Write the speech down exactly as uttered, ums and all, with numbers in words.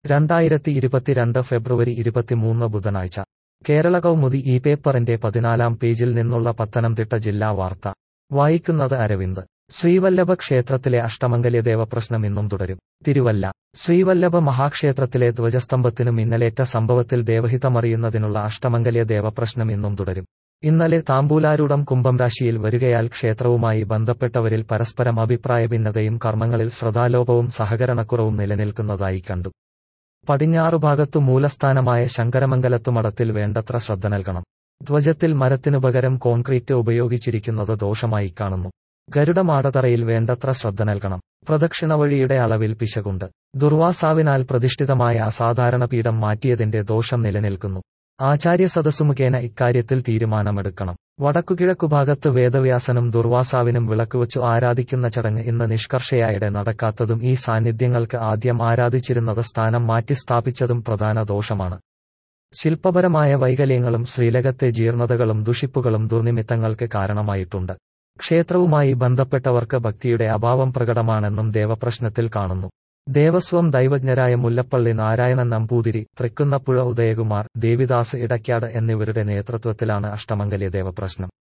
രണ്ടായിരത്തി ഇരുപത്തിരണ്ട് ഫെബ്രുവരി ഇരുപത്തിമൂന്ന് ബുധനാഴ്ച കേരള കൗമുദി ഈ പേപ്പറിന്റെ പതിനാലാം പേജിൽ നിന്നുള്ള പത്തനംതിട്ട ജില്ലാ വാർത്ത വായിക്കുന്നത് അരവിന്ദ്. ശ്രീവല്ലഭ ക്ഷേത്രത്തിലെ അഷ്ടമംഗല്യദേവ പ്രശ്നം ഇന്നും തുടരും. തിരുവല്ല. ശ്രീവല്ലഭ മഹാക്ഷേത്രത്തിലെ ധ്വജസ്തംഭത്തിനു മിന്നലേറ്റ സംഭവത്തിൽ ദേവഹിതമറിയുന്നതിനുള്ള അഷ്ടമംഗല്യദേവ പ്രശ്നം ഇന്നും തുടരും. ഇന്നലെ താമ്പൂലാരൂഢം കുംഭം രാശിയിൽ വരികയാൽ ക്ഷേത്രവുമായി ബന്ധപ്പെട്ടവരിൽ പരസ്പരം അഭിപ്രായ ഭിന്നതയും കർമ്മങ്ങളിൽ ശ്രദ്ധാലോപവും സഹകരണക്കുറവും നിലനിൽക്കുന്നതായി കണ്ടു. പടിഞ്ഞാറുഭാഗത്തു മൂലസ്ഥാനമായ ശങ്കരമംഗലത്തുമഠത്തിൽ വേണ്ടത്ര ശ്രദ്ധ നൽകണം. ധ്വജത്തിൽ മരത്തിനു പകരം കോൺക്രീറ്റ് ഉപയോഗിച്ചിരിക്കുന്നത് ദോഷമായി കാണുന്നു. ഗരുഡമാടതറയിൽ വേണ്ടത്ര ശ്രദ്ധ നൽകണം. പ്രദക്ഷിണവഴിയുടെ അളവിൽ പിശകുണ്ട്. ദുർവാസാവിനാൽ പ്രതിഷ്ഠിതമായ അസാധാരണ പീഠം മാറ്റിയതിന്റെ ദോഷം നിലനിൽക്കുന്നു. ആചാര്യസദസ്സു മുഖേന ഇക്കാര്യത്തിൽ തീരുമാനമെടുക്കണം. വടക്കുകിഴക്കുഭാഗത്ത് വേദവ്യാസനും ദുർവാസാവിനും വിളക്കുവച്ചു ആരാധിക്കുന്ന ചടങ്ങ് ഇന്ന് നിഷ്കർഷയായിടെ നടക്കാത്തതും ഈ സാന്നിധ്യങ്ങൾക്ക് ആദ്യം ആരാധിച്ചിരുന്നത് സ്ഥാനം മാറ്റി സ്ഥാപിച്ചതും പ്രധാന ദോഷമാണ്. ശില്പപരമായ വൈകല്യങ്ങളും ശ്രീലകത്തെ ജീർണതകളും ദുഷിപ്പുകളും ദുർനിമിത്തങ്ങൾക്ക് കാരണമായിട്ടുണ്ട്. ക്ഷേത്രവുമായി ബന്ധപ്പെട്ടവർക്ക് ഭക്തിയുടെ അഭാവം പ്രകടമാണെന്നും ദേവപ്രശ്നത്തിൽ കാണുന്നു. ദേവസ്വം ദൈവജ്ഞരായ മുല്ലപ്പള്ളി നാരായണൻ നമ്പൂതിരി, തൃക്കുന്നപ്പുഴ ഉദയകുമാർ, ദേവിദാസ് ഇടയ്ക്കാട് എന്നിവരുടെ നേതൃത്വത്തിലാണ് അഷ്ടമംഗല്യദേവ പ്രശ്നം.